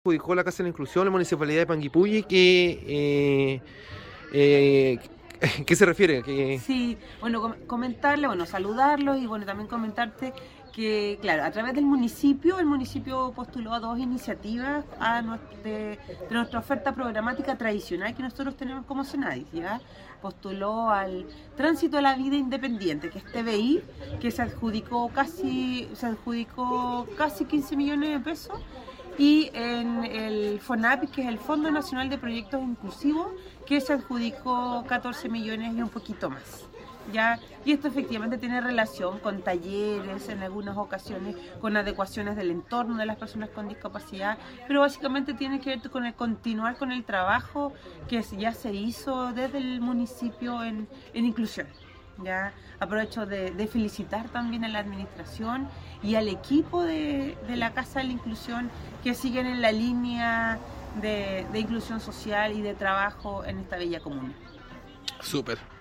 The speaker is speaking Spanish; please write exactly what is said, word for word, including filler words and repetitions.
adjudicó la Casa de la Inclusión, la Municipalidad de Panguipulli, que, eh, eh, ¿qué se refiere? Que... Sí, bueno, com comentarle, bueno, saludarlos y bueno, también comentarte que, claro, a través del municipio, el municipio postuló a dos iniciativas a de, de nuestra oferta programática tradicional que nosotros tenemos como Senadis, ¿ya? Postuló al Tránsito a la Vida Independiente, que es T V I, que se adjudicó casi, se adjudicó casi quince millones de pesos, y en el FONAP, que es el Fondo Nacional de Proyectos Inclusivos, que se adjudicó catorce millones y un poquito más. ¿Ya? Y esto efectivamente tiene relación con talleres, en algunas ocasiones con adecuaciones del entorno de las personas con discapacidad, pero básicamente tiene que ver con el continuar con el trabajo que ya se hizo desde el municipio en, en inclusión. Ya aprovecho de, de felicitar también a la administración y al equipo de, de la Casa de la Inclusión, que siguen en la línea de, de inclusión social y de trabajo en esta bella comuna. Súper.